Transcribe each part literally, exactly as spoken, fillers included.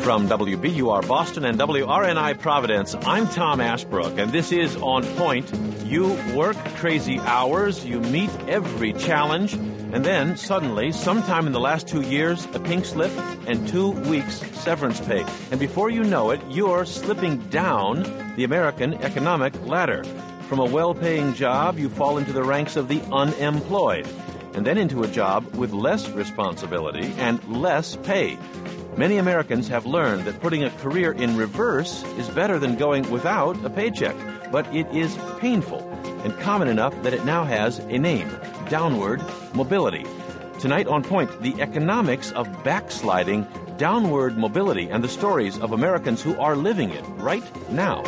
From W B U R Boston and W R N I Providence, I'm Tom Ashbrook, and this is On Point. You work crazy hours, you meet every challenge, and then suddenly, sometime in the last two years, a pink slip and two weeks severance pay. And before you know it, you're slipping down the American economic ladder. From a well-paying job, you fall into the ranks of the unemployed, and then into a job with less responsibility and less pay. Many Americans have learned that putting a career in reverse is better than going without a paycheck, but it is painful and common enough that it now has a name: downward mobility. Tonight on Point, the economics of backsliding downward mobility and the stories of Americans who are living it right now.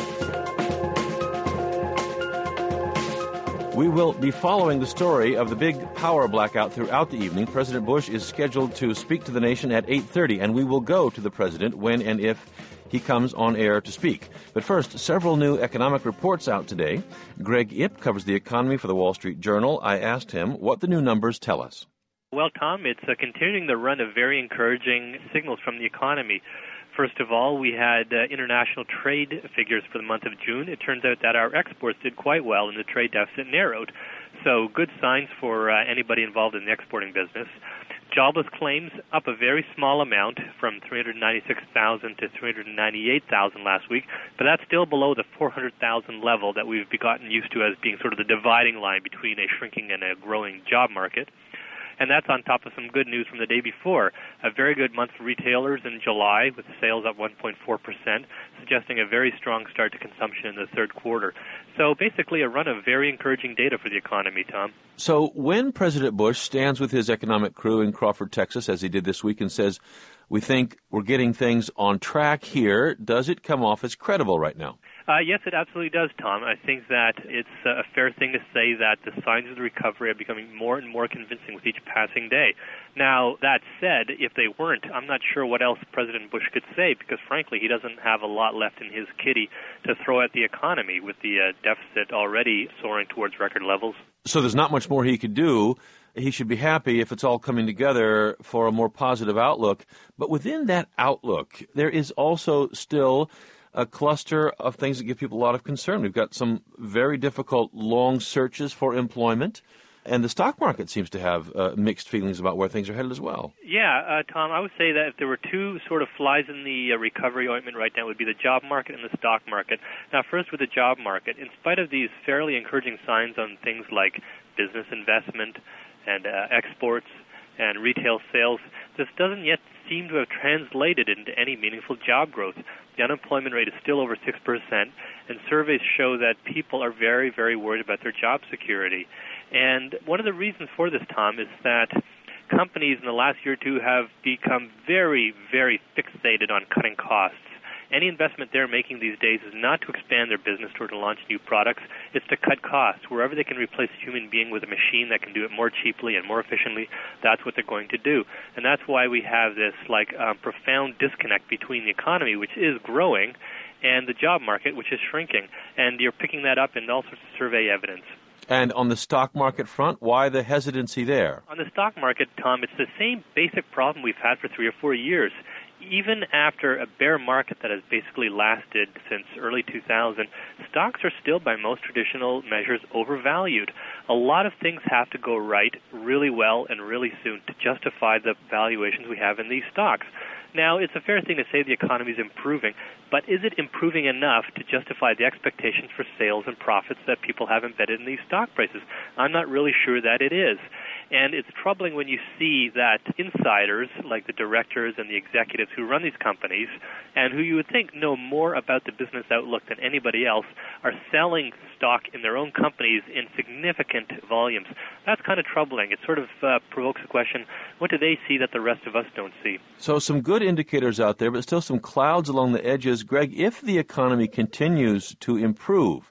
We will be following the story of the big power blackout throughout the evening. President Bush is scheduled to speak to the nation at eight thirty, and we will go to the president when and if he comes on air to speak. But first, several new economic reports out today. Greg Ip covers the economy for the Wall Street Journal. I asked him what the new numbers tell us. Well, Tom, it's uh, continuing the run of very encouraging signals from the economy. First of all, we had uh, international trade figures for the month of June. It turns out that our exports did quite well and the trade deficit narrowed. So good signs for uh, anybody involved in the exporting business. Jobless claims up a very small amount from three hundred ninety-six thousand to three hundred ninety-eight thousand last week, but that's still below the four hundred thousand level that we've gotten used to as being sort of the dividing line between a shrinking and a growing job market. And that's on top of some good news from the day before. A very good month for retailers in July with sales up one point four percent, suggesting a very strong start to consumption in the third quarter. So basically a run of very encouraging data for the economy, Tom. So when President Bush stands with his economic crew in Crawford, Texas, as he did this week, and says, we think we're getting things on track here, does it come off as credible right now? Uh, yes, it absolutely does, Tom. I think that it's a fair thing to say that the signs of the recovery are becoming more and more convincing with each passing day. Now, that said, if they weren't, I'm not sure what else President Bush could say because, frankly, he doesn't have a lot left in his kitty to throw at the economy with the uh, deficit already soaring towards record levels. So there's not much more he could do. He should be happy if it's all coming together for a more positive outlook. But within that outlook, there is also still a cluster of things that give people a lot of concern. We've got some very difficult long searches for employment, and the stock market seems to have uh, mixed feelings about where things are headed as well. Yeah, uh, Tom, I would say that if there were two sort of flies in the uh, recovery ointment right now, it would be the job market and the stock market. Now, first with the job market, in spite of these fairly encouraging signs on things like business investment and uh, exports and retail sales, this doesn't yet seem to have translated into any meaningful job growth. The unemployment rate is still over six percent, and surveys show that people are very, very worried about their job security. And one of the reasons for this, Tom, is that companies in the last year or two have become very, very fixated on cutting costs. Any investment they're making these days is not to expand their business or to launch new products. It's to cut costs. Wherever they can replace a human being with a machine that can do it more cheaply and more efficiently, that's what they're going to do. And that's why we have this like um, profound disconnect between the economy, which is growing, and the job market, which is shrinking. And you're picking that up in all sorts of survey evidence. And on the stock market front, why the hesitancy there? On the stock market, Tom, it's the same basic problem we've had for three or four years. Even after a bear market that has basically lasted since early two thousand, stocks are still, by most traditional measures, overvalued. A lot of things have to go right really well and really soon to justify the valuations we have in these stocks. Now, it's a fair thing to say the economy is improving, but is it improving enough to justify the expectations for sales and profits that people have embedded in these stock prices? I'm not really sure that it is. And it's troubling when you see that insiders, like the directors and the executives who run these companies, and who you would think know more about the business outlook than anybody else, are selling stock in their own companies in significant volumes. That's kind of troubling. It sort of uh, provokes the question, what do they see that the rest of us don't see? So some good indicators out there, but still some clouds along the edges. Greg, if the economy continues to improve,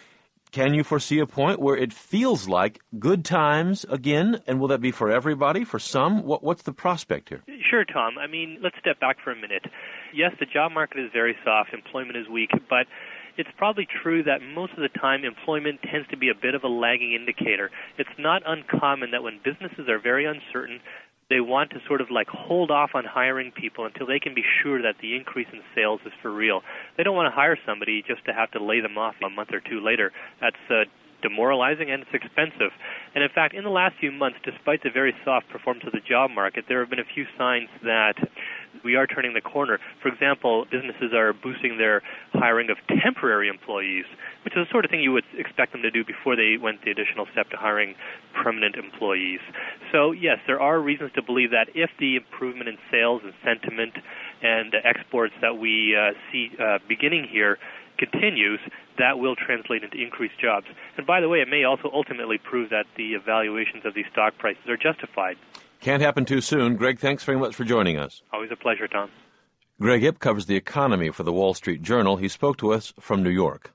can you foresee a point where it feels like good times again? And will that be for everybody, for some? What, what's the prospect here? Sure, Tom. I mean, let's step back for a minute. Yes, the job market is very soft. Employment is weak. But it's probably true that most of the time employment tends to be a bit of a lagging indicator. It's not uncommon that when businesses are very uncertain, they want to sort of like hold off on hiring people until they can be sure that the increase in sales is for real. They don't want to hire somebody just to have to lay them off a month or two later. That's uh, demoralizing and it's expensive. And in fact, in the last few months, despite the very soft performance of the job market, there have been a few signs that we are turning the corner. For example, businesses are boosting their hiring of temporary employees, which is the sort of thing you would expect them to do before they went the additional step to hiring permanent employees. So, yes, there are reasons to believe that if the improvement in sales and sentiment and uh, exports that we uh, see uh, beginning here continues, that will translate into increased jobs. And by the way, it may also ultimately prove that the valuations of these stock prices are justified. Can't happen too soon. Greg, thanks very much for joining us. Always a pleasure, Tom. Greg Ip covers the economy for the Wall Street Journal. He spoke to us from New York.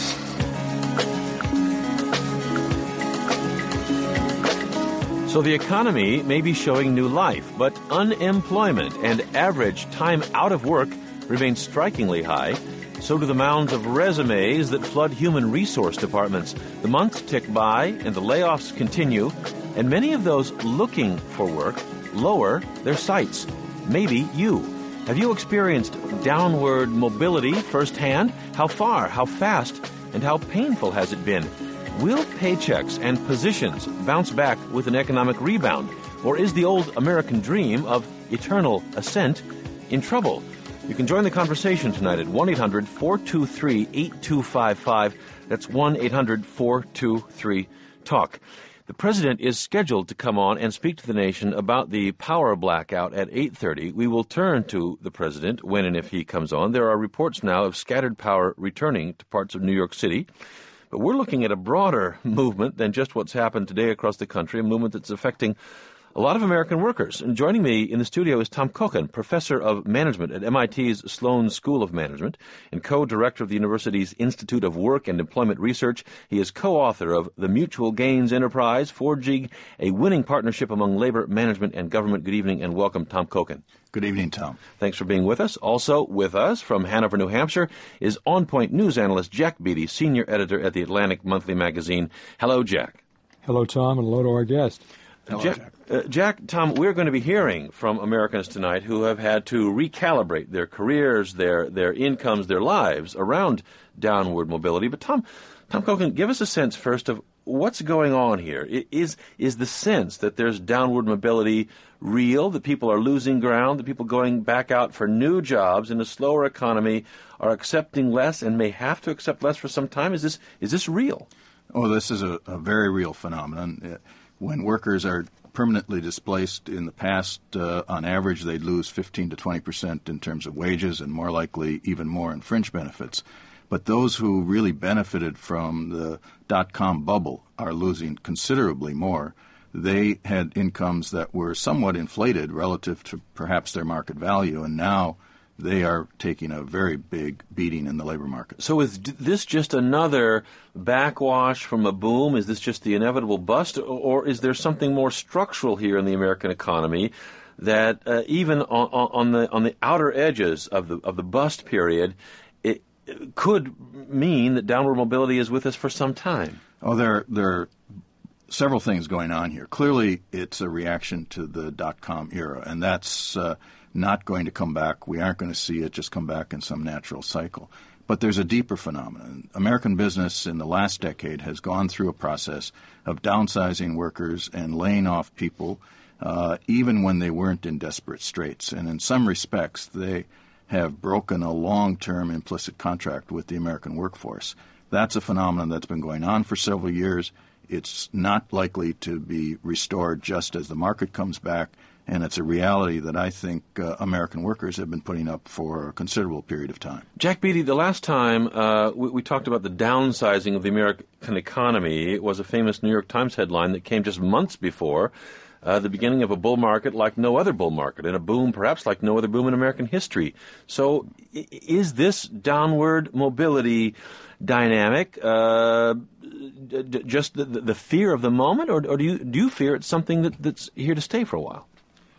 So the economy may be showing new life, but unemployment and average time out of work remain strikingly high. So do the mounds of resumes that flood human resource departments. The months tick by and the layoffs continue, and many of those looking for work lower their sights. Maybe you. Have you experienced downward mobility firsthand? How far, how fast, and how painful has it been? Will paychecks and positions bounce back with an economic rebound? Or is the old American dream of eternal ascent in trouble? You can join the conversation tonight at one eight hundred four two three eight two five five. That's one eight hundred four two three talk. The president is scheduled to come on and speak to the nation about the power blackout at eight thirty. We will turn to the president when and if he comes on. There are reports now of scattered power returning to parts of New York City. But we're looking at a broader movement than just what's happened today across the country, a movement that's affecting a lot of American workers. And joining me in the studio is Tom Kochen, professor of management at M I T's Sloan School of Management and co-director of the university's Institute of Work and Employment Research. He is co-author of The Mutual Gains Enterprise, Forging a Winning Partnership Among Labor, Management, and Government. Good evening and welcome, Tom Kochen. Good evening, Tom. Thanks for being with us. Also with us from Hanover, New Hampshire, is On Point news analyst Jack Beatty, senior editor at the Atlantic Monthly Magazine. Hello, Jack. Hello, Tom, and hello to our guest. Hello, Jack. Jack. Uh, Jack, Tom, we're going to be hearing from Americans tonight who have had to recalibrate their careers, their their incomes, their lives around downward mobility. But Tom, Tom Kochen, give us a sense first of what's going on here. Is is the sense that there's downward mobility real, that people are losing ground, that people going back out for new jobs in a slower economy are accepting less and may have to accept less for some time? Is this is this real? Oh, this is a, a very real phenomenon. When workers are permanently displaced in the past, uh, on average, they'd lose fifteen to twenty percent in terms of wages and more likely even more in fringe benefits. But those who really benefited from the dot-com bubble are losing considerably more. They had incomes that were somewhat inflated relative to perhaps their market value, and now they are taking a very big beating in the labor market. So is this just another backwash from a boom? Is this just the inevitable bust? Or is there something more structural here in the American economy that uh, even on, on the on the outer edges of the of the bust period, it, it could mean that downward mobility is with us for some time? Oh, there, there are several things going on here. Clearly, it's a reaction to the dot-com era, and that's uh, not going to come back. We aren't going to see it just come back in some natural cycle. But there's a deeper phenomenon. American business in the last decade has gone through a process of downsizing workers and laying off people, uh, even when they weren't in desperate straits. And in some respects, they have broken a long-term implicit contract with the American workforce. That's a phenomenon that's been going on for several years. It's not likely to be restored just as the market comes back. And it's a reality that I think uh, American workers have been putting up for a considerable period of time. Jack Beatty, the last time uh, we, we talked about the downsizing of the American economy, it was a famous New York Times headline that came just months before uh, the beginning of a bull market like no other bull market, and a boom perhaps like no other boom in American history. So I- is this downward mobility dynamic uh, d- d- just the, the fear of the moment, or, or do you do you fear it's something that, that's here to stay for a while?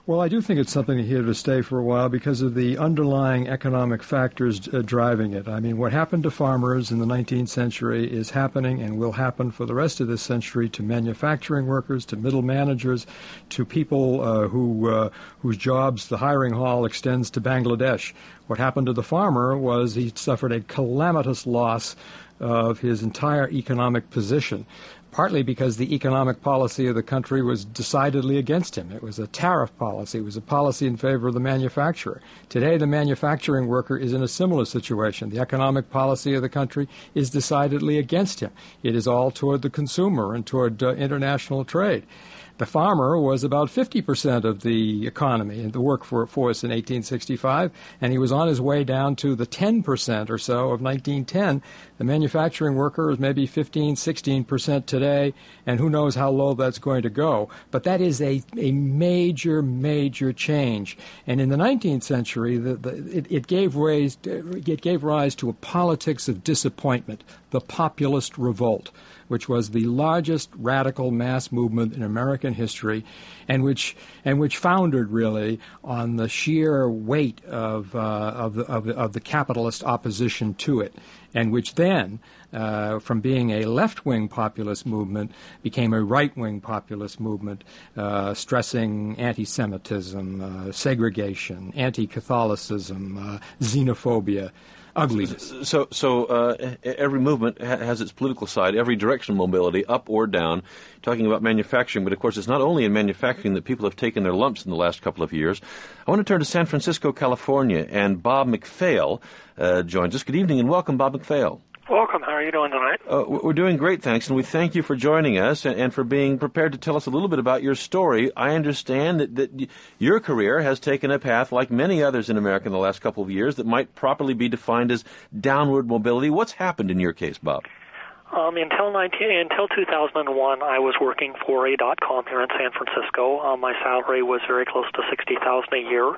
Well, I do think it's something here to stay for a while because of the underlying economic factors uh, driving it. I mean, what happened to farmers in the nineteenth century is happening and will happen for the rest of this century to manufacturing workers, to middle managers, to people uh, who uh, whose jobs the hiring hall extends to Bangladesh. What happened to the farmer was he suffered a calamitous loss of his entire economic position, partly because the economic policy of the country was decidedly against him. It was a tariff policy. It was a policy in favor of the manufacturer. Today, the manufacturing worker is in a similar situation. The economic policy of the country is decidedly against him. It is all toward the consumer and toward uh, international trade. The farmer was about fifty percent of the economy and the workforce in eighteen sixty-five, and he was on his way down to the ten percent or so of nineteen ten. The manufacturing worker is maybe fifteen, sixteen percent today, and who knows how low that's going to go. But that is a, a major, major change. And in the nineteenth century, the, the, it, it, gave rise, it gave rise to a politics of disappointment, the populist revolt, which was the largest radical mass movement in American history, and which and which foundered really on the sheer weight of uh, of, the, of the of the capitalist opposition to it, and which then, uh, from being a left-wing populist movement, became a right-wing populist movement, uh, stressing anti-Semitism, uh, segregation, anti-Catholicism, uh, xenophobia. Ugliness. So, so uh, every movement ha- has its political side, every direction of mobility, up or down. Talking about manufacturing, but of course it's not only in manufacturing that people have taken their lumps in the last couple of years. I want to turn to San Francisco, California, and Bob McPhail uh, joins us. Good evening and welcome, Bob McPhail. Welcome. How are you doing tonight? Uh, we're doing great, thanks, and we thank you for joining us and, and for being prepared to tell us a little bit about your story. I understand that, that your career has taken a path, like many others in America in the last couple of years, that might properly be defined as downward mobility. What's happened in your case, Bob? Um, until nineteen, until two thousand one, I was working for a dot-com here in San Francisco. Um, my salary was very close to sixty thousand dollars a year.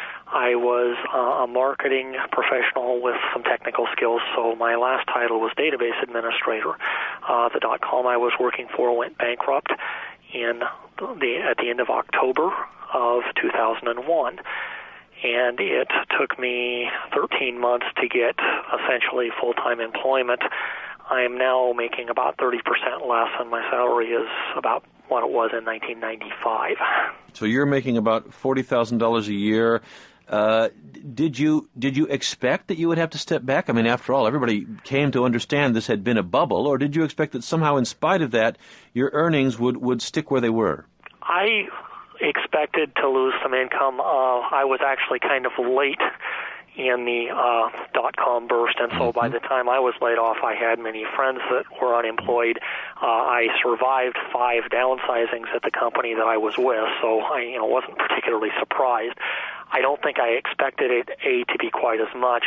I was uh, a marketing professional with some technical skills, so my last title was database administrator. Uh, the dot-com I was working for went bankrupt in the at the end of October of two thousand one, and it took me thirteen months to get essentially full-time employment. I am now making about thirty percent less, and my salary is about what it was in nineteen ninety-five. So you're making about forty thousand dollars a year. Uh, did you did you expect that you would have to step back? I mean, after all, everybody came to understand this had been a bubble, or did you expect that somehow, in spite of that, your earnings would, would stick where they were? I expected to lose some income. Uh, I was actually kind of late in the uh, dot-com burst, and so mm-hmm. by the time I was laid off, I had many friends that were unemployed. Uh, I survived five downsizings at the company that I was with, so I you know, wasn't particularly surprised. I don't think I expected it, A, to be quite as much,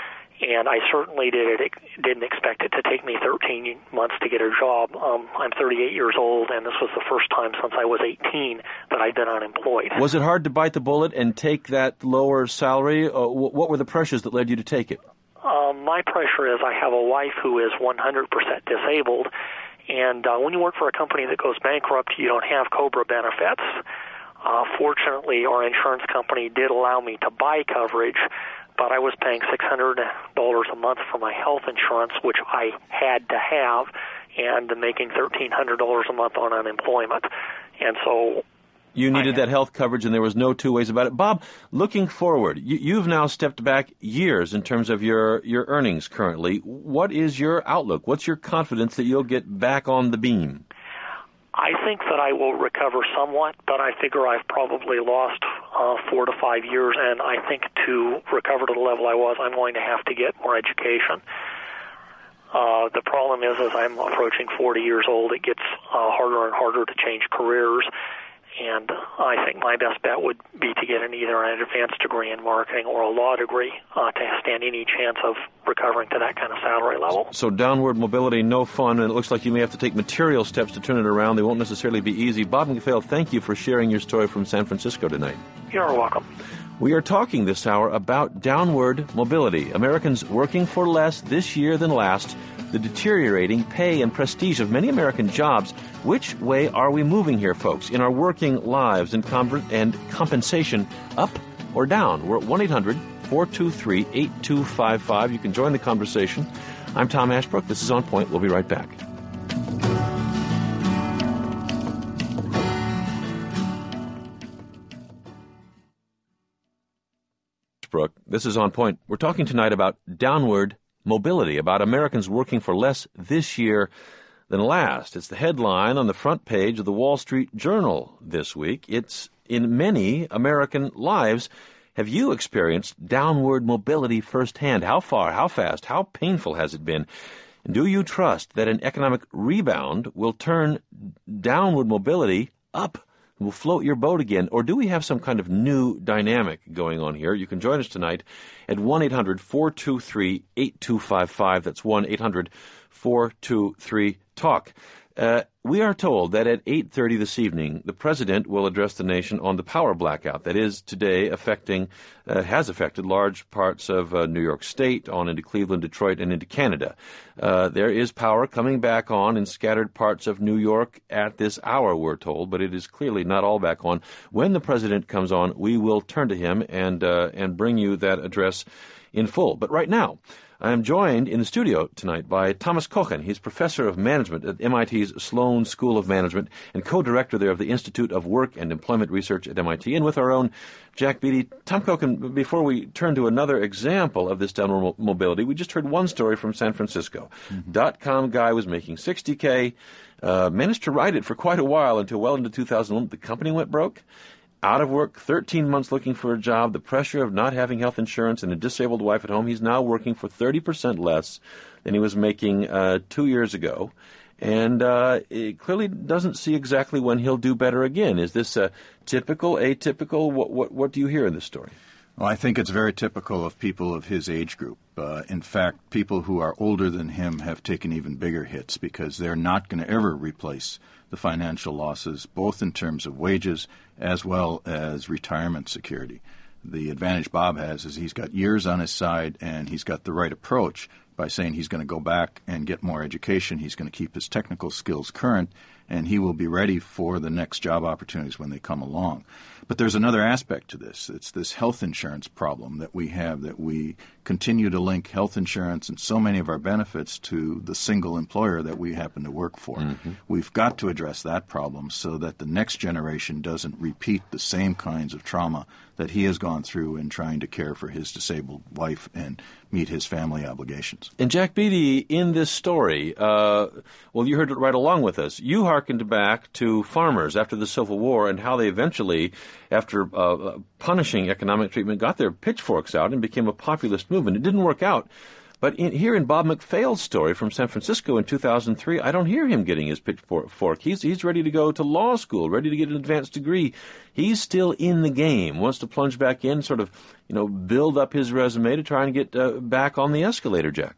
and I certainly did it, didn't expect it to take me thirteen months to get a job. Um, I'm thirty-eight years old, and this was the first time since I was eighteen that I'd been unemployed. Was it hard to bite the bullet and take that lower salary? Uh, what were the pressures that led you to take it? Um, my pressure is I have a wife who is one hundred percent disabled, and uh, when you work for a company that goes bankrupt, you don't have COBRA benefits. Uh, fortunately, our insurance company did allow me to buy coverage, but I was paying six hundred dollars a month for my health insurance, which I had to have, and making thirteen hundred dollars a month on unemployment. And so you needed that health coverage, and there was no two ways about it. Bob, looking forward, you, you've now stepped back years in terms of your, your earnings currently. What is your outlook? What's your confidence that you'll get back on the beam? I think that I will recover somewhat, but I figure I've probably lost uh, four to five years, and I think to recover to the level I was, I'm going to have to get more education. Uh, the problem is, as I'm approaching forty years old, it gets uh, harder and harder to change careers, and I think my best bet would be to get an either an advanced degree in marketing or a law degree uh, to stand any chance of recovering to that kind of salary level. So downward mobility, no fun, and it looks like you may have to take material steps to turn it around. They won't necessarily be easy. Bob McPhail, thank you for sharing your story from San Francisco tonight. You're welcome. We are talking this hour about downward mobility, Americans working for less this year than last, the deteriorating pay and prestige of many American jobs. Which way are we moving here, folks, in our working lives and, com- and compensation, up or down? We're at one eight hundred four two three eight two five five. You can join the conversation. I'm Tom Ashbrook. This is On Point. We'll be right back. This is On Point. We're talking tonight about downward mobility, about Americans working for less this year than last. It's the headline on the front page of the Wall Street Journal this week. It's in many American lives. Have you experienced downward mobility firsthand? How far, how fast, how painful has it been? And do you trust that an economic rebound will turn downward mobility up? Will float your boat again, or do we have some kind of new dynamic going on here? You can join us tonight at one eight hundred four two three eight two five five. That's one eight hundred four two three talk. Uh, we are told that at eight thirty this evening, the President will address the nation on the power blackout that is today affecting, uh, has affected large parts of uh, New York State, on into Cleveland, Detroit, and into Canada. Uh, there is power coming back on in scattered parts of New York at this hour, we're told, but it is clearly not all back on. When the President comes on, we will turn to him and uh, and bring you that address in full. But right now, I am joined in the studio tonight by Thomas Cochin. He's professor of management at M I T's Sloan School of Management and co-director there of the Institute of Work and Employment Research at M I T. And with our own Jack Beatty. Tom Cochin, before we turn to another example of this downward mobility, we just heard one story from San Francisco. Mm-hmm. Dot-com guy was making sixty K, uh, managed to ride it for quite a while until well into two thousand one. The company went broke. Out of work, thirteen months looking for a job, the pressure of not having health insurance and a disabled wife at home. He's now working for thirty percent less than he was making uh, two years ago. And uh, it clearly doesn't see exactly when he'll do better again. Is this a typical, atypical? What, what, what do you hear in this story? Well, I think it's very typical of people of his age group. Uh, in fact, people who are older than him have taken even bigger hits because they're not going to ever replace the financial losses, both in terms of wages as well as retirement security. The advantage Bob has is he's got years on his side, and he's got the right approach by saying he's going to go back and get more education. He's going to keep his technical skills current, and he will be ready for the next job opportunities when they come along. But there's another aspect to this. It's this health insurance problem that we have, that we continue to link health insurance and so many of our benefits to the single employer that we happen to work for. Mm-hmm. We've got to address that problem so that the next generation doesn't repeat the same kinds of trauma that he has gone through in trying to care for his disabled wife and meet his family obligations. And Jack Beatty, in this story, uh, well, you heard it right along with us. You hearkened back to farmers after the Civil War and how they eventually, after uh, punishing economic treatment, got their pitchforks out and became a populist movement. It didn't work out. But in, here in Bob McPhail's story from San Francisco in two thousand three, I don't hear him getting his pitchfork. He's, he's ready to go to law school, ready to get an advanced degree. He's still in the game, wants to plunge back in, sort of, you know, build up his resume to try and get uh, back on the escalator, Jack.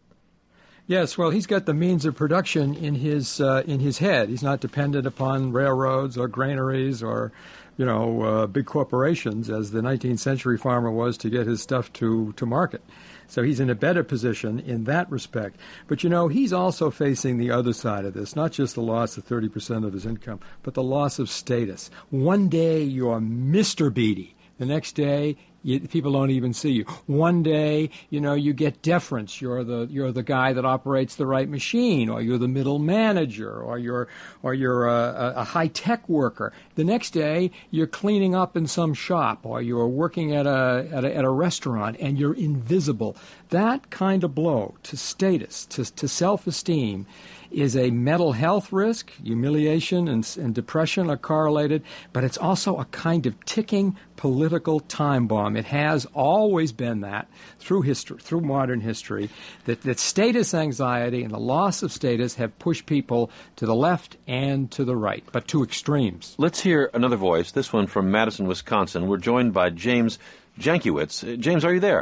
Yes, well, he's got the means of production in his uh, in his head. He's not dependent upon railroads or granaries or, you know, uh, big corporations as the nineteenth century farmer was to get his stuff to, to market. So he's in a better position in that respect. But, you know, he's also facing the other side of this, not just the loss of thirty percent of his income, but the loss of status. One day you're Mister Beatty. The next day, you, people don't even see you. One day, you know, you get deference. You're the you're the guy that operates the right machine, or you're the middle manager, or you're or you're a, a high tech worker. The next day, you're cleaning up in some shop, or you're working at a at a, at a restaurant, and you're invisible. That kind of blow to status, to to self-esteem, is a mental health risk. Humiliation and, and depression are correlated, but it's also a kind of ticking political time bomb. It has always been that through history, through modern history, that, that status anxiety and the loss of status have pushed people to the left and to the right, but to extremes. Let's hear another voice, this one from Madison, Wisconsin. We're joined by James Jankiewicz. James, are you there? I am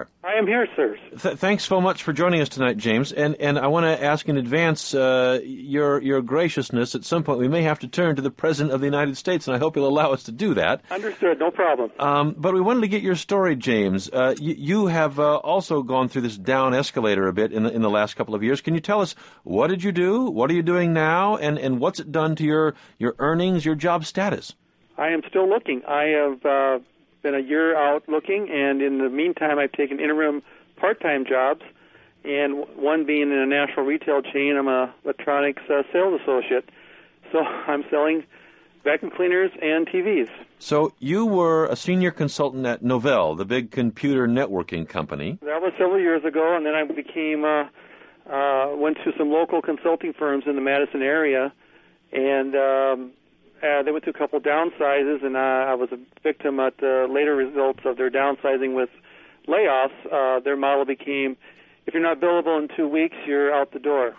I'm here, sir. Th- thanks so much for joining us tonight, James. And and I want to ask in advance uh, your your graciousness. At some point, we may have to turn to the President of the United States, and I hope you'll allow us to do that. Understood. No problem. Um, but we wanted to get your story, James. Uh, you, you have uh, also gone through this down escalator a bit in the, in the last couple of years. Can you tell us, what did you do? What are you doing now? And, and what's it done to your, your earnings, your job status? I am still looking. I have uh, been a year out looking, and in the meantime, I've taken interim part-time jobs, and one being in a national retail chain. I'm a electronics uh, sales associate, so I'm selling vacuum cleaners and T Vs. So you were a senior consultant at Novell, the big computer networking company. That was several years ago, and then I became uh, uh, went to some local consulting firms in the Madison area, and um, uh, they went through a couple downsizes, and uh, I was a victim at the later results of their downsizing with layoffs. Uh, their model became, if you're not billable in two weeks, you're out the door.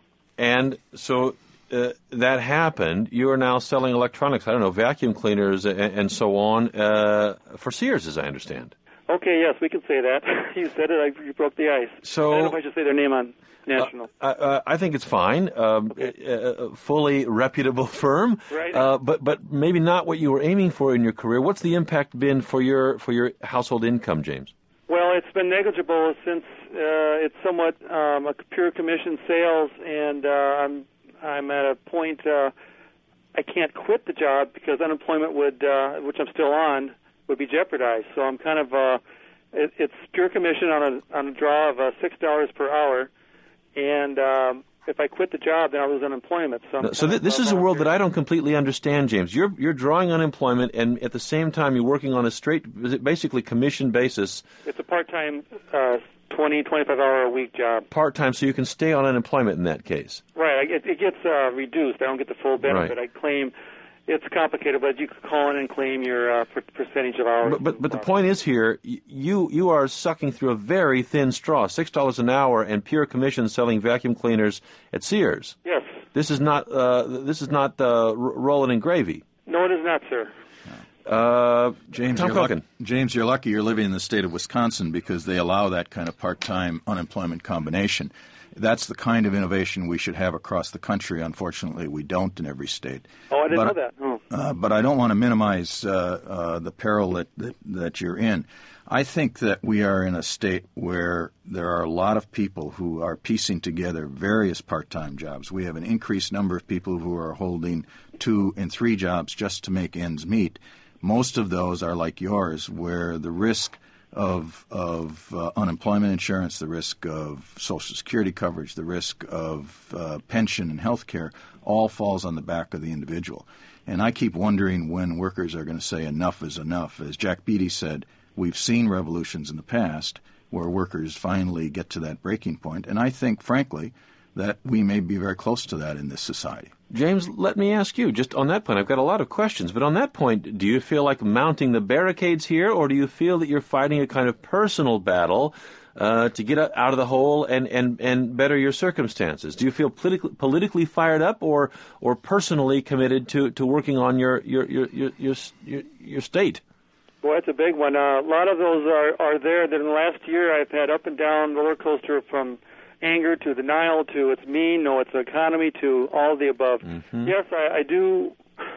And so uh, that happened. You are now selling electronics, I don't know, vacuum cleaners and, and so on, uh, for Sears, as I understand. Okay, yes, we can say that. You said it. I, you broke the ice. So, I don't know if I should say their name on national. Uh, uh, I think it's fine. Um, Okay. a, a fully reputable firm, Right. uh, but but maybe not what you were aiming for in your career. What's the impact been for your for your household income, James? Well, it's been negligible since uh, it's somewhat um, a pure commission sales, and uh, I'm I'm at a point uh, I can't quit the job because unemployment would, uh, which I'm still on, would be jeopardized. So I'm kind of uh, it, it's pure commission on a on a draw of uh, six dollars per hour, and um, if I quit the job, then I lose unemployment. So, I'm So th- this is a world that I don't completely understand, James. You're you're drawing unemployment, and at the same time you're working on a straight, basically commission basis, It's a part-time, uh, twenty, twenty-five hour a week job. part time, so you can stay on unemployment in that case. Right. I- It, it gets uh, reduced. I don't get the full benefit. Right. I claim it's complicated, but you can call in and claim your uh, per- percentage of hours. But but, but the point is here, y- you you are sucking through a very thin straw, six dollars an hour, and pure commission selling vacuum cleaners at Sears. Yes. This is not uh, this is not uh, r- rolling in gravy. No, it is not, sir. Uh, James, Tom you're lucky, Kochen. James, you're lucky you're living in the state of Wisconsin because they allow that kind of part-time unemployment combination. That's the kind of innovation we should have across the country. Unfortunately, we don't in every state. Oh, I didn't but, know that. Oh. Uh, but I don't want to minimize uh, uh, the peril that, that, that you're in. I think that we are in a state where there are a lot of people who are piecing together various part-time jobs. We have an increased number of people who are holding two and three jobs just to make ends meet. Most of those are like yours, where the risk of of uh, unemployment insurance, the risk of Social Security coverage, the risk of uh, pension and health care all falls on the back of the individual. And I keep wondering when workers are going to say enough is enough. As Jack Beatty said, we've seen revolutions in the past where workers finally get to that breaking point. And I think, frankly, that we may be very close to that in this society. James, let me ask you, just on that point, I've got a lot of questions, but on that point, do you feel like mounting the barricades here, or do you feel that you're fighting a kind of personal battle uh, to get out of the hole and, and, and better your circumstances? Do you feel politically, politically fired up or or personally committed to, to working on your your, your, your, your, your, your state? Boy, that's a big one. Uh, a lot of those are, are there. That in the last year I've had up and down roller coaster from anger to denial to it's mean, no, it's the economy to all of the above. Mm-hmm. Yes, I, I do.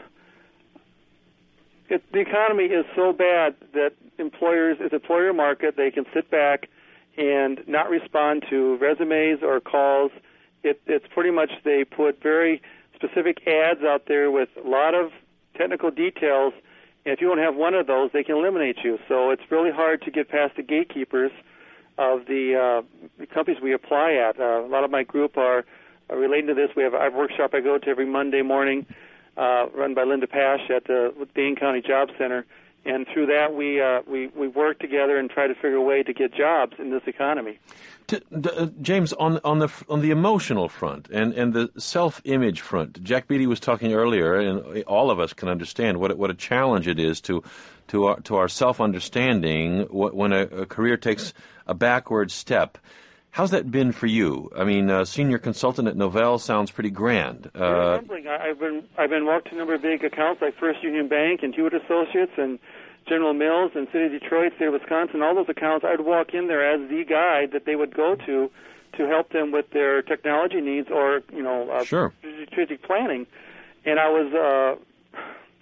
It, the economy is so bad that employers, it's an employer market, they can sit back and not respond to resumes or calls. It, it's pretty much they put very specific ads out there with a lot of technical details, and if you don't have one of those, they can eliminate you. So it's really hard to get past the gatekeepers of the, uh, the companies we apply at. Uh, a lot of my group are, are relating to this. We have a workshop I go to every Monday morning, uh, run by Linda Pash at the Dane County Job Center, and through that we uh, we we work together and try to figure a way to get jobs in this economy. To, uh, James, on on the on the emotional front and, and the self-image front, Jack Beatty was talking earlier, and all of us can understand what what a challenge it is to to our, to our self-understanding when a, a career takes a backward step. How's that been for you? I mean, uh, senior consultant at Novell sounds pretty grand. Uh, Very humbling. I- I've been I've been walked to a number of big accounts like First Union Bank and Hewitt Associates and General Mills and City of Detroit, State of Wisconsin, all those accounts, I'd walk in there as the guy that they would go to to help them with their technology needs or, you know, uh, sure. strategic planning. And I was uh,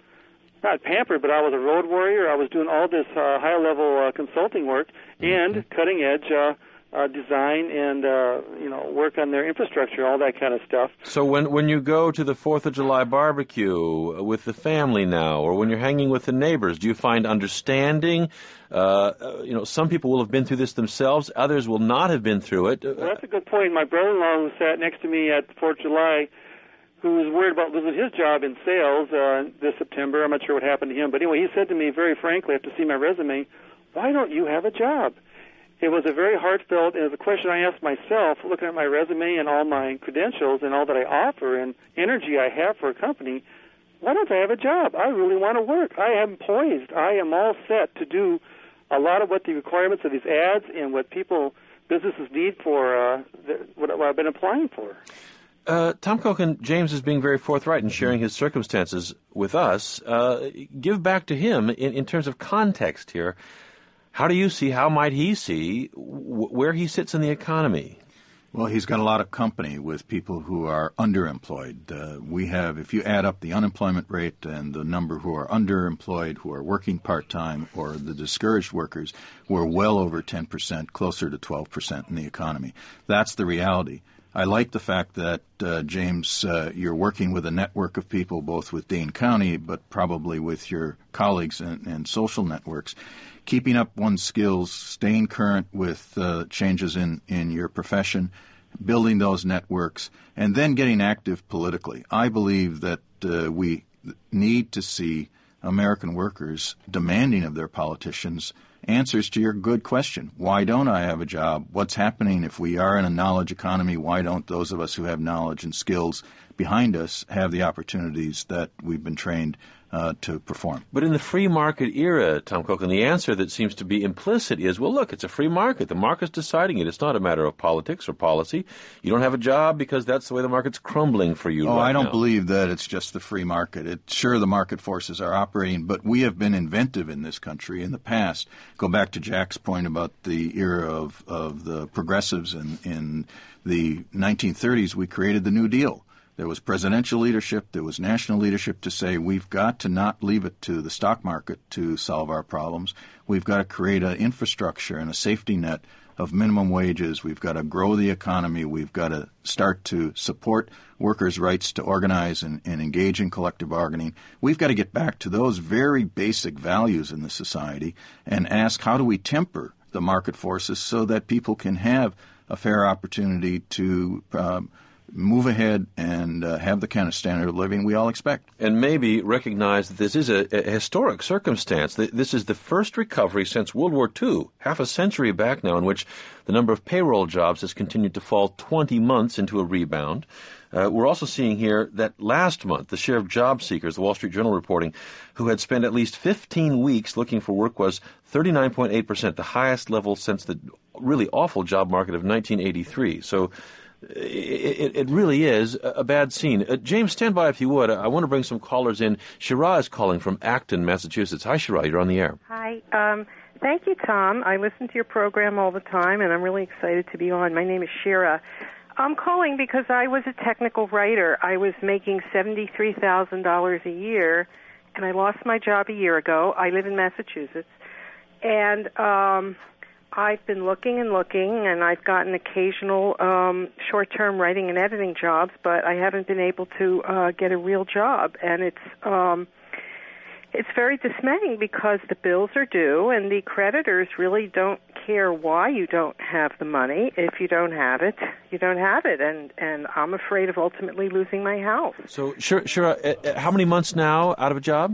not pampered, but I was a road warrior. I was doing all this uh, high-level uh, consulting work and mm-hmm. cutting-edge uh, uh, design and, uh, you know, work on their infrastructure, all that kind of stuff. So when, when you go to the fourth of July barbecue with the family now, or when you're hanging with the neighbors, do you find understanding? Uh, you know, some people will have been through this themselves. Others will not have been through it. Well, that's a good point. My brother-in-law who sat next to me at fourth of July, who was worried about losing his job in sales uh, this September. I'm not sure what happened to him. But anyway, he said to me very frankly after seeing my resume, why don't you have a job? It was a very heartfelt, and it was a question I asked myself, looking at my resume and all my credentials and all that I offer and energy I have for a company, why don't I have a job? I really want to work. I am poised. I am all set to do a lot of what the requirements of these ads and what people, businesses need for uh, the, what, what I've been applying for. Uh, Tom Kochen, James is being very forthright in sharing his circumstances with us. Uh, give back to him in, in terms of context here. How do you see, how might he see w- where he sits in the economy? Well, he's got a lot of company with people who are underemployed. Uh, we have, if you add up the unemployment rate and the number who are underemployed, who are working part-time, or the discouraged workers, we're well over ten percent, closer to twelve percent in the economy. That's the reality. I like the fact that, uh, James, uh, you're working with a network of people, both with Dane County, but probably with your colleagues and, and social networks, keeping up one's skills, staying current with uh, changes in, in your profession, building those networks, and then getting active politically. I believe that uh, we need to see American workers demanding of their politicians answers to your good question. Why don't I have a job? What's happening if we are in a knowledge economy? Why don't those of us who have knowledge and skills behind us have the opportunities that we've been trained uh, to perform? But in the free market era, Tom Kochen, the answer that seems to be implicit is, well, look, it's a free market. The market's deciding it. It's not a matter of politics or policy. You don't have a job because that's the way the market's crumbling for you Oh, right I don't now. believe that it's just the free market. It, sure, the market forces are operating, but we have been inventive in this country in the past. Go back to Jack's point about the era of, of the progressives in, in the nineteen thirties. We created the New Deal. There was presidential leadership. There was national leadership to say we've got to not leave it to the stock market to solve our problems. We've got to create an infrastructure and a safety net of minimum wages. We've got to grow the economy. We've got to start to support workers' rights to organize and, and engage in collective bargaining. We've got to get back to those very basic values in the society and ask, how do we temper the market forces so that people can have a fair opportunity to um, move ahead and uh, have the kind of standard of living we all expect. And maybe recognize that this is a, a historic circumstance. This is the first recovery since World War Two, half a century back now, in which the number of payroll jobs has continued to fall twenty months into a rebound. Uh, we're also seeing here that last month, the share of job seekers, the Wall Street Journal reporting, who had spent at least fifteen weeks looking for work was thirty-nine point eight percent, the highest level since the really awful job market of nineteen eighty-three. So It, it really is a bad scene. Uh, James, stand by if you would. I want to bring some callers in. Shira is calling from Acton, Massachusetts. Hi, Shira. You're on the air. Hi. Um, thank you, Tom. I listen to your program all the time, and I'm really excited to be on. My name is Shira. I'm calling because I was a technical writer. I was making seventy-three thousand dollars a year, and I lost my job a year ago. I live in Massachusetts. And um I've been looking and looking, and I've gotten occasional um, short-term writing and editing jobs, but I haven't been able to uh, get a real job. And it's um, it's very dismaying because the bills are due, and the creditors really don't care why you don't have the money. If you don't have it, you don't have it, and, and I'm afraid of ultimately losing my house. So, Shira, Shira, uh, how many months now out of a job?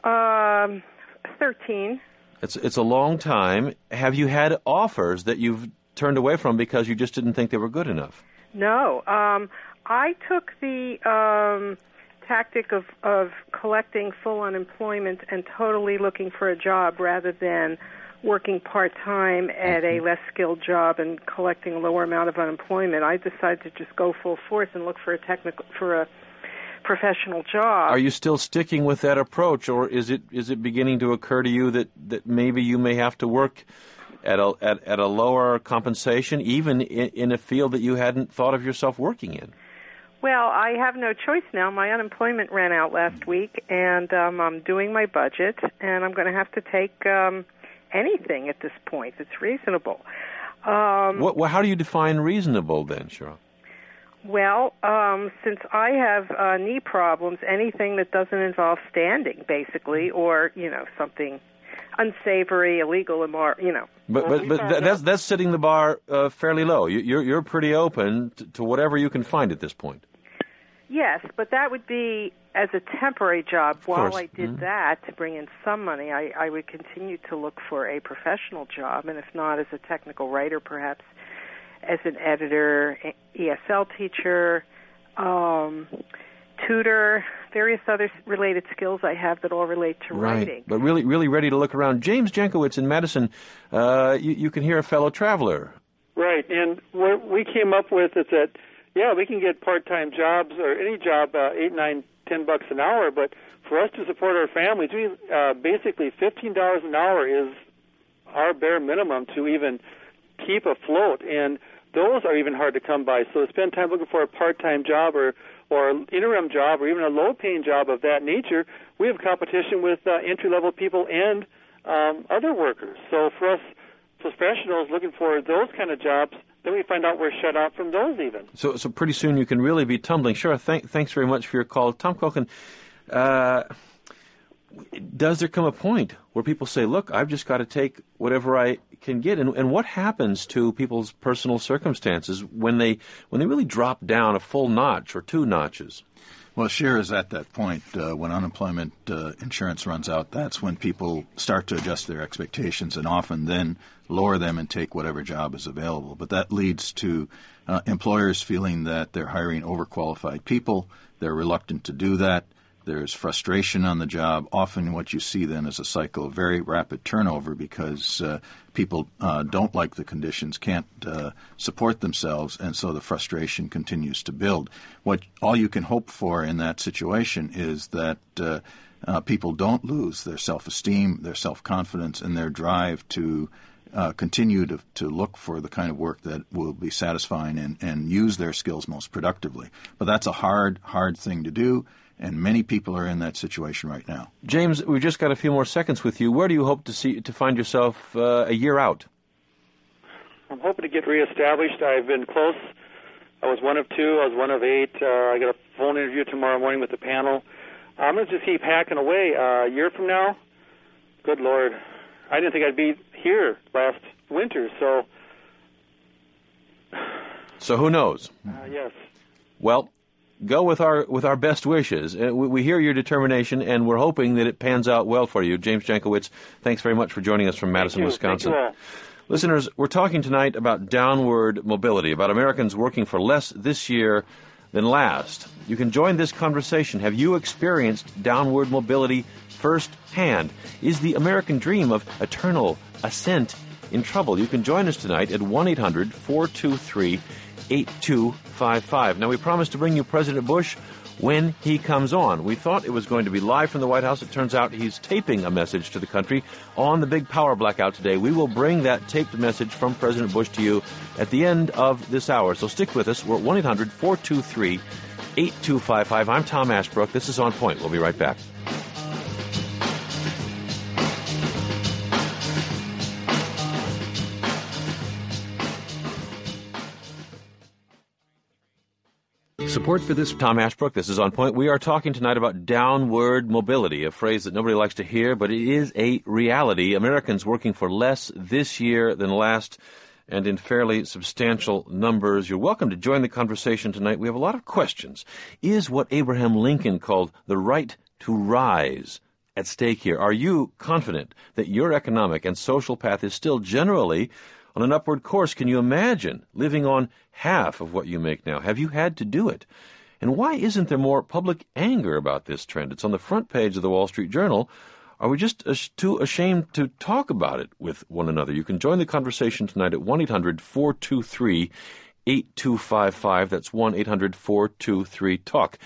Um, thirteen. It's it's a long time. Have you had offers that you've turned away from because you just didn't think they were good enough? No. Um, I took the um, tactic of, of collecting full unemployment and totally looking for a job rather than working part-time at a less skilled job and collecting a lower amount of unemployment. I decided to just go full force and look for a technical for a professional job. Are you still sticking with that approach, or is it is it beginning to occur to you that, that maybe you may have to work at a at, at a lower compensation, even in, in a field that you hadn't thought of yourself working in? Well, I have no choice now. My unemployment ran out last week, and um, I'm doing my budget, and I'm going to have to take um, anything at this point that's reasonable. Um, what, well, how do you define reasonable then, Cheryl? Well, um, since I have uh, knee problems, anything that doesn't involve standing, basically, or, you know, something unsavory, illegal, immoral, you know. But but but th- that's that's setting the bar uh, fairly low. You, you're you're pretty open to, to whatever you can find at this point. Yes, but that would be as a temporary job. While I did mm-hmm. that to bring in some money, I, I would continue to look for a professional job, and if not, as a technical writer, perhaps as an editor, E S L teacher, um, tutor, various other related skills I have that all relate to right. writing. But really, really ready to look around. James Jankowicz in Madison, uh, you, you can hear a fellow traveler. Right, and what we came up with is that, yeah, we can get part-time jobs or any job, uh, eight, nine, ten bucks an hour, but for us to support our families, we uh, basically fifteen dollars an hour is our bare minimum to even keep afloat, and those are even hard to come by. So to spend time looking for a part-time job or or an interim job or even a low-paying job of that nature, we have competition with uh, entry-level people and um, other workers. So for us professionals looking for those kind of jobs, then we find out we're shut out from those even. So so pretty soon you can really be tumbling. Sure, thank, thanks very much for your call. Tom Culkin, uh, does there come a point where people say, look, I've just got to take whatever I can get? And, and what happens to people's personal circumstances when they when they really drop down a full notch or two notches? Well, Cher is at that point uh, when unemployment uh, insurance runs out. That's when people start to adjust their expectations and often then lower them and take whatever job is available. But that leads to uh, employers feeling that they're hiring overqualified people. They're reluctant to do that. There's frustration on the job. Often what you see then is a cycle of very rapid turnover because uh, people uh, don't like the conditions, can't uh, support themselves, and so the frustration continues to build. What all you can hope for in that situation is that uh, uh, people don't lose their self-esteem, their self-confidence, and their drive to uh, continue to, to look for the kind of work that will be satisfying and, and use their skills most productively. But that's a hard, hard thing to do. And many people are in that situation right now. James, we've just got a few more seconds with you. Where do you hope to see to find yourself uh, a year out? I'm hoping to get reestablished. I've been close. I was one of two. I was one of eight. Uh, I got a phone interview tomorrow morning with the panel. I'm going to just keep hacking away. Uh, a year from now, good Lord, I didn't think I'd be here last winter. So, so who knows? Uh, yes. Well, go with our with our best wishes. Uh, we, we hear your determination, and we're hoping that it pans out well for you. James Jankowicz, thanks very much for joining us from Madison, Thank you. Wisconsin. Thank you all. Listeners, we're talking tonight about downward mobility, about Americans working for less this year than last. You can join this conversation. Have you experienced downward mobility firsthand? Is the American dream of eternal ascent in trouble? You can join us tonight at one eight hundred four two three eight two five five. Now, we promised to bring you President Bush when he comes on. We thought it was going to be live from the White House. It turns out he's taping a message to the country on the big power blackout today. We will bring that taped message from President Bush to you at the end of this hour. So stick with us. We're at one eight hundred four two three eight two five five. I'm Tom Ashbrook. This is On Point. We'll be right back. Support for this, Tom Ashbrook. This is On Point. We are talking tonight about downward mobility, a phrase that nobody likes to hear, but it is a reality. Americans working for less this year than last, and in fairly substantial numbers. You're welcome to join the conversation tonight. We have a lot of questions. Is what Abraham Lincoln called the right to rise at stake here? Are you confident that your economic and social path is still generally on an upward course? Can you imagine living on half of what you make now? Have you had to do it? And why isn't there more public anger about this trend? It's on the front page of the Wall Street Journal. Are we just too ashamed to talk about it with one another? You can join the conversation tonight at one eight hundred four two three eight two five five. That's one eight hundred four two three talk.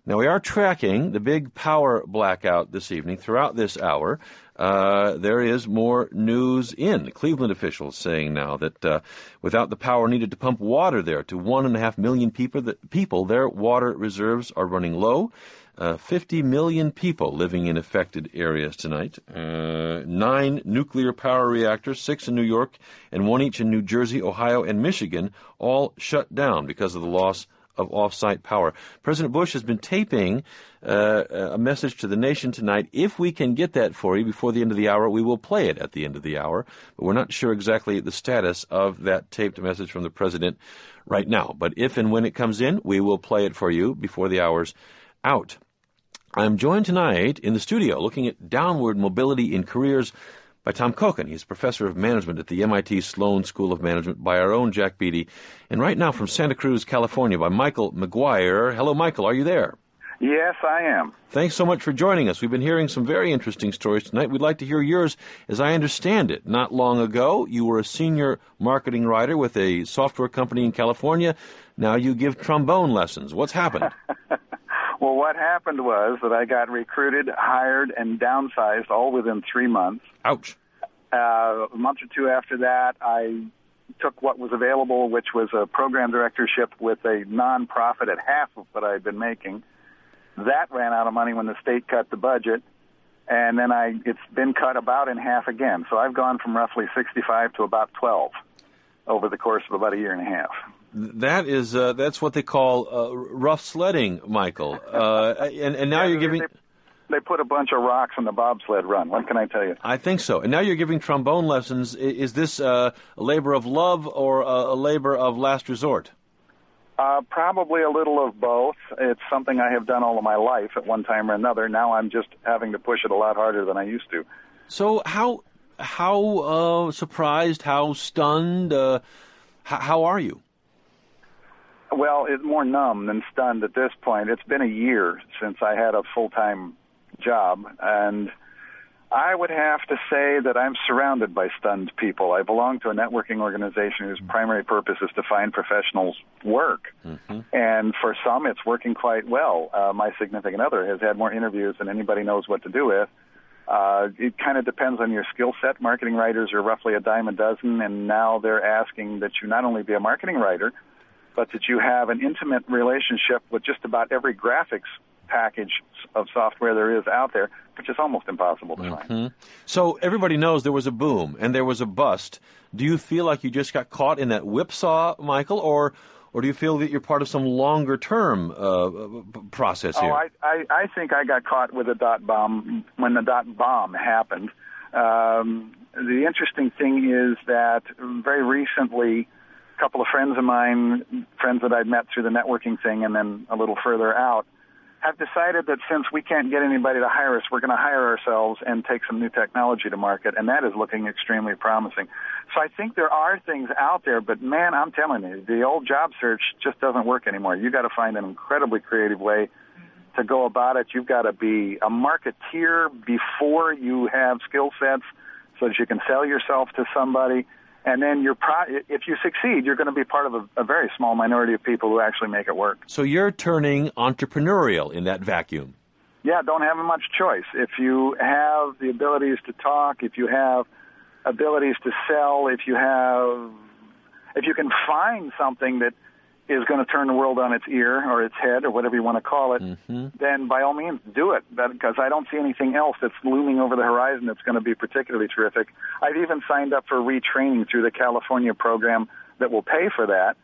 Now, we are tracking the big power blackout this evening. Throughout this hour, uh, there is more news in. Cleveland officials saying now that uh, without the power needed to pump water there to one and a half million people, that people, their water reserves are running low. Uh, fifty million people living in affected areas tonight. Uh, nine nuclear power reactors, six in New York and one each in New Jersey, Ohio, and Michigan, all shut down because of the loss of off-site power. President Bush has been taping uh, a message to the nation tonight. If we can get that for you before the end of the hour, we will play it at the end of the hour. But we're not sure exactly the status of that taped message from the president right now. But if and when it comes in, we will play it for you before the hour's out. I'm joined tonight in the studio looking at downward mobility in careers by Tom Kochen. He's professor of management at the M I T Sloan School of Management, by our own Jack Beatty. And right now from Santa Cruz, California, by Michael McGuire. Hello, Michael. Are you there? Yes, I am. Thanks so much for joining us. We've been hearing some very interesting stories tonight. We'd like to hear yours. As I understand it, not long ago, you were a senior marketing writer with a software company in California. Now you give trombone lessons. What's happened? Well, what happened was that I got recruited, hired, and downsized all within three months. Ouch. Uh, a month or two after that, I took what was available, which was a program directorship with a nonprofit at half of what I had been making. That ran out of money when the state cut the budget, and then I it's been cut about in half again. So I've gone from roughly sixty-five to about twelve over the course of about a year and a half. That is, uh, that's what they call uh, rough sledding, Michael. Uh, and, and now yeah, you're giving... They, they put a bunch of rocks in the bobsled run. What can I tell you? I think so. And now you're giving trombone lessons. Is this uh, a labor of love or a, a labor of last resort? Uh, probably a little of both. It's something I have done all of my life at one time or another. Now I'm just having to push it a lot harder than I used to. So how how uh, surprised, how stunned, uh, how, how are you? Well, it's more numb than stunned at this point. It's been a year since I had a full-time job, and I would have to say that I'm surrounded by stunned people. I belong to a networking organization whose primary purpose is to find professionals work, mm-hmm. and for some it's working quite well. Uh, my significant other has had more interviews than anybody knows what to do with. Uh, it kind of depends on your skill set. Marketing writers are roughly a dime a dozen, and now they're asking that you not only be a marketing writer, but that you have an intimate relationship with just about every graphics package of software there is out there, which is almost impossible to mm-hmm. find. So everybody knows there was a boom and there was a bust. Do you feel like you just got caught in that whipsaw, Michael, or or do you feel that you're part of some longer-term uh, process here? Oh, I, I, I think I got caught with a dot bomb when the dot bomb happened. Um, the interesting thing is that very recently, a couple of friends of mine, friends that I'd met through the networking thing and then a little further out, have decided that since we can't get anybody to hire us, we're going to hire ourselves and take some new technology to market, and that is looking extremely promising. So I think there are things out there, but man, I'm telling you, the old job search just doesn't work anymore. You've got to find an incredibly creative way to go about it. You've got to be a marketeer before you have skill sets so that you can sell yourself to somebody. And then you're pro- if you succeed, you're going to be part of a, a very small minority of people who actually make it work. So you're turning entrepreneurial in that vacuum. Yeah, don't have much choice. If you have the abilities to talk, if you have abilities to sell, if you have, if you can find something that is going to turn the world on its ear or its head or whatever you want to call it, mm-hmm. then by all means do it, because I don't see anything else that's looming over the horizon that's going to be particularly terrific. I've even signed up for retraining through the California program that will pay for that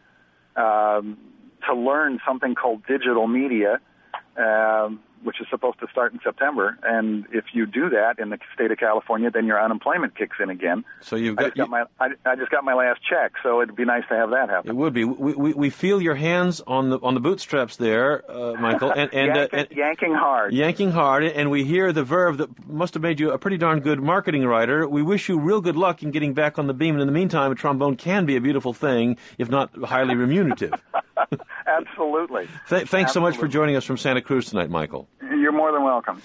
um, to learn something called digital media, um, which is supposed to start in September. And if you do that in the state of California, then your unemployment kicks in again. So you've got, I just got you, my I, I just got my last check, so it'd be nice to have that happen. It would be. We we, we feel your hands on the on the bootstraps there, uh, Michael, and and, yanking, uh, and yanking hard, yanking hard, and we hear the verve that must have made you a pretty darn good marketing writer. We wish you real good luck in getting back on the beam. And in the meantime, a trombone can be a beautiful thing, if not highly remunerative. Absolutely. Th- thanks Absolutely. so much for joining us from Santa Cruz tonight, Michael. You're more than welcome.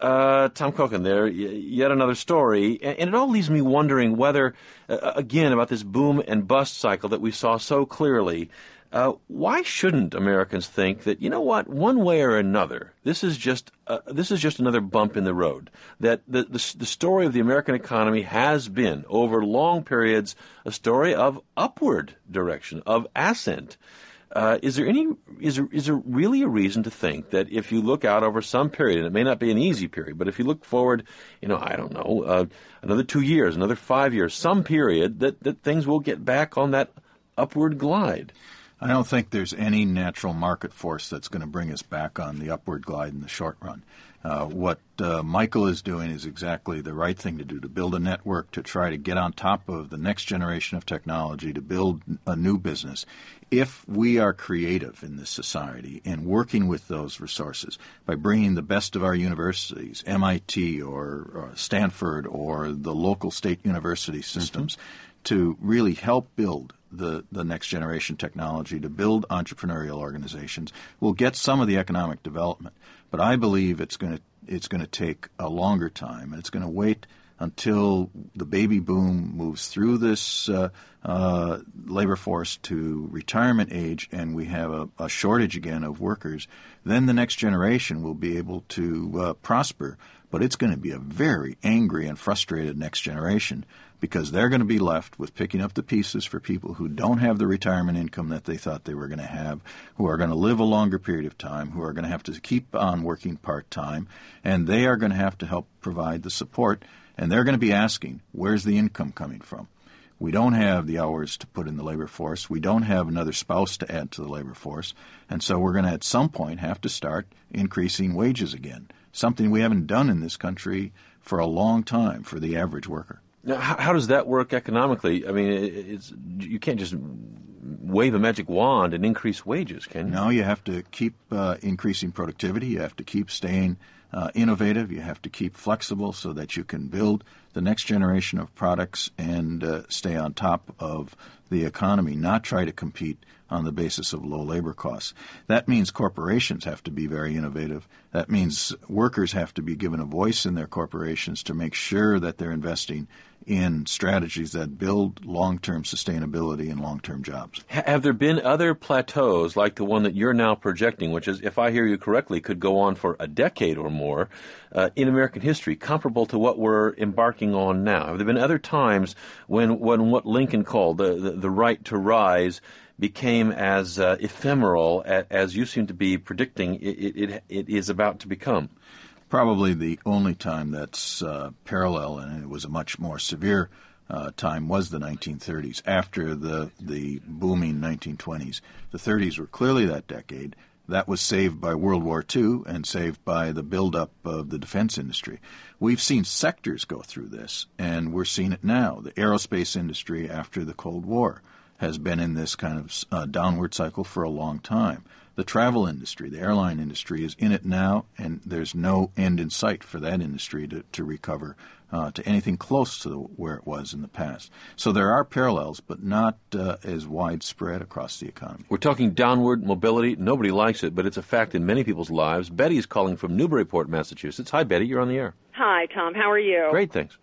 Uh, Tom Kochen there, yet another story, and it all leaves me wondering whether, uh, again, about this boom and bust cycle that we saw so clearly, uh, why shouldn't Americans think that, you know what, one way or another, this is just uh, this is just another bump in the road, that the, the the story of the American economy has been, over long periods, a story of upward direction, of ascent. Uh, is there any is there, is there really a reason to think that if you look out over some period, and it may not be an easy period, but if you look forward, you know, I don't know, uh, another two years, another five years, some period, that, that things will get back on that upward glide? I don't think there's any natural market force that's going to bring us back on the upward glide in the short run. Uh, what uh, Michael is doing is exactly the right thing to do, to build a network, to try to get on top of the next generation of technology, to build a new business. If we are creative in this society and working with those resources by bringing the best of our universities, M I T or, or Stanford or the local state university systems, mm-hmm. to really help build the, the next generation technology, to build entrepreneurial organizations, we'll get some of the economic development. But I believe it's going to it's going to take a longer time. It's going to wait until the baby boom moves through this uh, uh, labor force to retirement age and we have a, a shortage again of workers. Then the next generation will be able to uh, prosper. But it's going to be a very angry and frustrated next generation, because they're going to be left with picking up the pieces for people who don't have the retirement income that they thought they were going to have, who are going to live a longer period of time, who are going to have to keep on working part-time, and they are going to have to help provide the support, and they're going to be asking, where's the income coming from? We don't have the hours to put in the labor force. We don't have another spouse to add to the labor force, and so we're going to at some point have to start increasing wages again, something we haven't done in this country for a long time for the average worker. Now, how, how does that work economically? I mean, it's, you can't just wave a magic wand and increase wages, can you? No, you have to keep uh, increasing productivity. You have to keep staying uh, innovative. You have to keep flexible so that you can build the next generation of products and uh, stay on top of the economy, not try to compete on the basis of low labor costs. That means corporations have to be very innovative. That means workers have to be given a voice in their corporations to make sure that they're investing in strategies that build long-term sustainability and long-term jobs. Have there been other plateaus like the one that you're now projecting, which is, if I hear you correctly, could go on for a decade or more uh, in American history, comparable to what we're embarking on now? Have there been other times when, when what Lincoln called the, the, the right to rise became as uh, ephemeral as, as you seem to be predicting it, it, it is about to become? Probably the only time that's uh, parallel, and it was a much more severe uh, time, was the nineteen thirties. After the, the booming nineteen twenties, the thirties were clearly that decade. That was saved by World War Two and saved by the buildup of the defense industry. We've seen sectors go through this, and we're seeing it now. The aerospace industry after the Cold War has been in this kind of uh, downward cycle for a long time. The travel industry, the airline industry, is in it now, and there's no end in sight for that industry to, to recover uh, to anything close to the, where it was in the past. So there are parallels, but not uh, as widespread across the economy. We're talking downward mobility. Nobody likes it, but it's a fact in many people's lives. Betty's calling from Newburyport, Massachusetts. Hi, Betty. You're on the air. Hi, Tom. How are you? Great, thanks.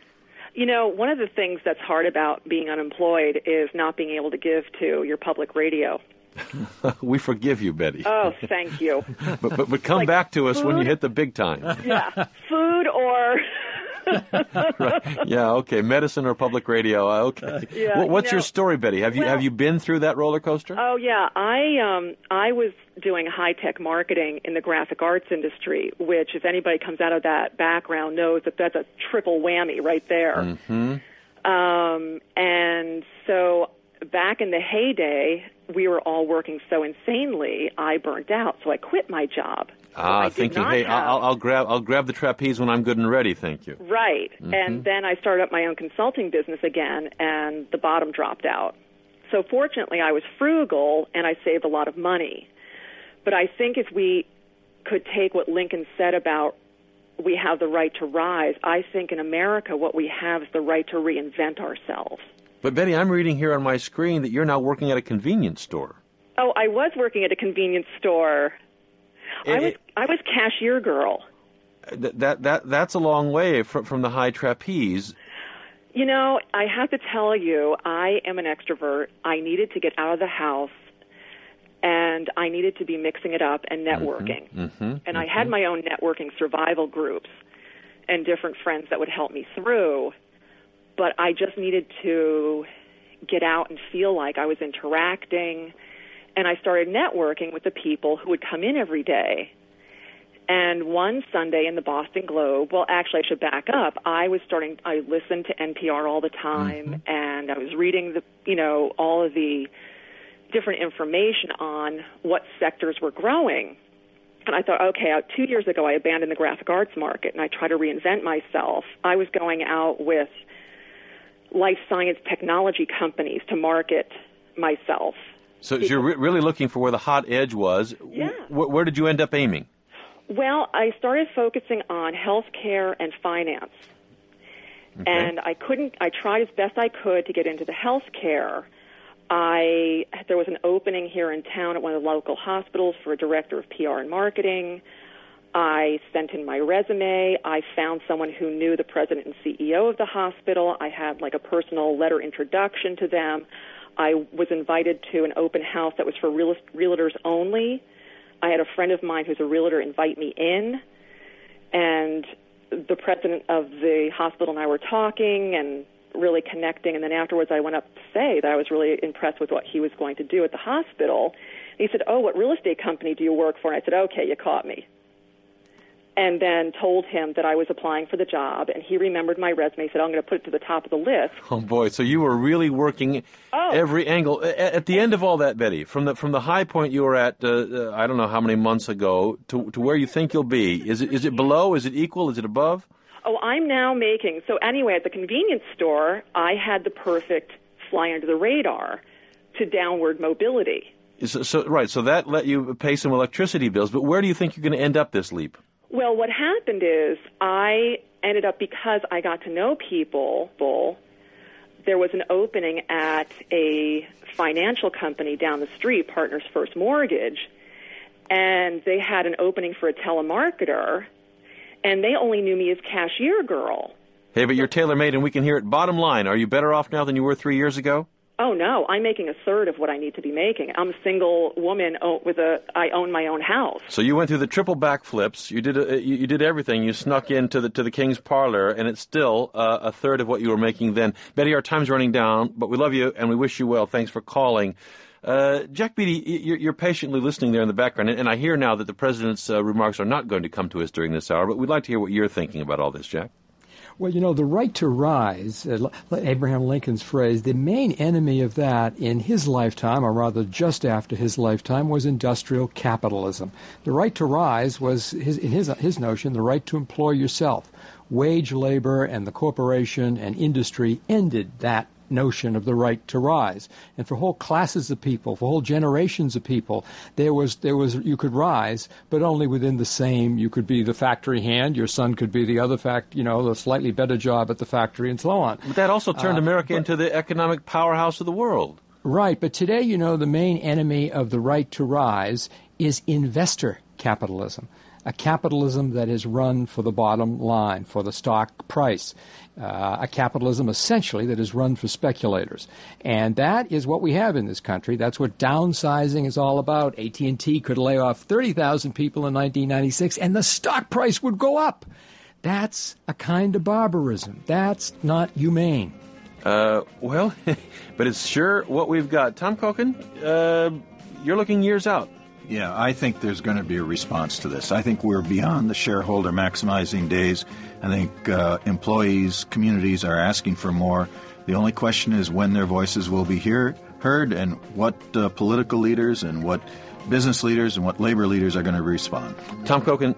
You know, one of the things that's hard about being unemployed is not being able to give to your public radio. We forgive you, Betty. Oh, thank you. but, but but come like back to us food? When you hit the big time. Yeah, food or... Right. Yeah, okay, medicine or public radio. Uh, okay. Yeah, what, what's you know, your story, Betty? Have you well, have you been through that roller coaster? Oh yeah, I um I was doing high tech marketing in the graphic arts industry, which if anybody comes out of that background knows that that's a triple whammy right there. Mm-hmm. Um, and so back in the heyday, we were all working so insanely, I burnt out, so I quit my job. Ah, thinking, hey, have... I'll, I'll grab, I'll grab the trapeze when I'm good and ready. Thank you. Right, mm-hmm. And then I started up my own consulting business again, and the bottom dropped out. So fortunately, I was frugal and I saved a lot of money. But I think if we could take what Lincoln said about we have the right to rise, I think in America what we have is the right to reinvent ourselves. But Betty, I'm reading here on my screen that you're now working at a convenience store. Oh, I was working at a convenience store. It, I was it, I was cashier girl. that that that's a long way from, from the high trapeze. You know, I have to tell you, I am an extrovert. I needed to get out of the house, and I needed to be mixing it up and networking. Mm-hmm, mm-hmm, and mm-hmm. I had my own networking survival groups and different friends that would help me through. But I just needed to get out and feel like I was interacting. And I started networking with the people who would come in every day. And one Sunday in the Boston Globe, well, actually, I should back up. I was starting, I listened to N P R all the time, mm-hmm. and I was reading the, you know, all of the different information on what sectors were growing. And I thought, okay, two years ago, I abandoned the graphic arts market, and I tried to reinvent myself. I was going out with life science technology companies to market myself. So you're re- really looking for where the hot edge was. Yeah. W- where did you end up aiming? Well, I started focusing on healthcare and finance. Okay. And I couldn't, I tried as best I could to get into the healthcare. I, there was an opening here in town at one of the local hospitals for a director of P R and marketing. I sent in my resume. I found someone who knew the president and C E O of the hospital. I had like a personal letter introduction to them. I was invited to an open house that was for real, realtors only. I had a friend of mine who's a realtor invite me in, and the president of the hospital and I were talking and really connecting, and then afterwards I went up to say that I was really impressed with what he was going to do at the hospital. And he said, oh, what real estate company do you work for? And I said, okay, you caught me. And then told him that I was applying for the job, and he remembered my resume. He said, I'm going to put it to the top of the list. Oh, boy, so you were really working oh. every angle. At, at the end of all that, Betty, from the from the high point you were at, uh, uh, I don't know how many months ago, to to where you think you'll be, is it is it below, is it equal, is it above? Oh, I'm now making, so anyway, at the convenience store, I had the perfect fly under the radar to downward mobility. So, so Right, so that let you pay some electricity bills, but where do you think you're going to end up this leap? Well, what happened is I ended up, because I got to know people, there was an opening at a financial company down the street, Partners First Mortgage, and they had an opening for a telemarketer, and they only knew me as cashier girl. Hey, but you're tailor-made, and we can hear it. Bottom line, are you better off now than you were three years ago? Oh, no, I'm making a third of what I need to be making. I'm a single woman with a, I own my own house. So you went through the triple backflips. You did a, you, you did everything. You snuck into the to the King's Parlor, and it's still uh, a third of what you were making then. Betty, our time's running down, but we love you, and we wish you well. Thanks for calling. Uh, Jack Beatty, you're, you're patiently listening there in the background, and, and I hear now that the President's uh, remarks are not going to come to us during this hour, but we'd like to hear what you're thinking about all this, Jack. Well, you know, the right to rise, uh, Abraham Lincoln's phrase, the main enemy of that in his lifetime, or rather just after his lifetime, was industrial capitalism. The right to rise was, his, in his, his notion, the right to employ yourself. Wage labor and the corporation and industry ended that notion of the right to rise. And for whole classes of people, for whole generations of people, there was there was you could rise, but only within the same. You could be the factory hand, your son could be the other fact, you know, the slightly better job at the factory, and so on. But that also turned uh, America but, into the economic powerhouse of the world. Right, but today, you know, the main enemy of the right to rise is investor capitalism. A capitalism that is run for the bottom line, for the stock price. Uh, a capitalism, essentially, that is run for speculators. And that is what we have in this country. That's what downsizing is all about. A T and T could lay off thirty thousand people in nineteen ninety-six, and the stock price would go up. That's a kind of barbarism. That's not humane. Uh, well, but it's sure what we've got. Tom Koken, uh, you're looking years out. Yeah, I think there's going to be a response to this. I think we're beyond the shareholder maximizing days. I think uh, employees, communities are asking for more. The only question is when their voices will be hear, heard and what uh, political leaders and what business leaders and what labor leaders are going to respond. Tom Koken,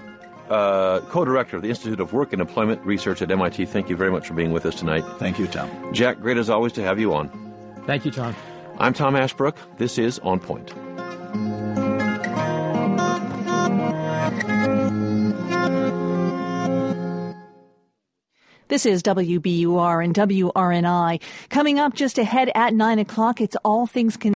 uh, co-director of the Institute of Work and Employment Research at M I T, thank you very much for being with us tonight. Thank you, Tom. Jack, great as always to have you on. Thank you, Tom. I'm Tom Ashbrook. This is On Point. This is W B U R and W R N I. Coming up just ahead at nine o'clock, it's All Things Considered.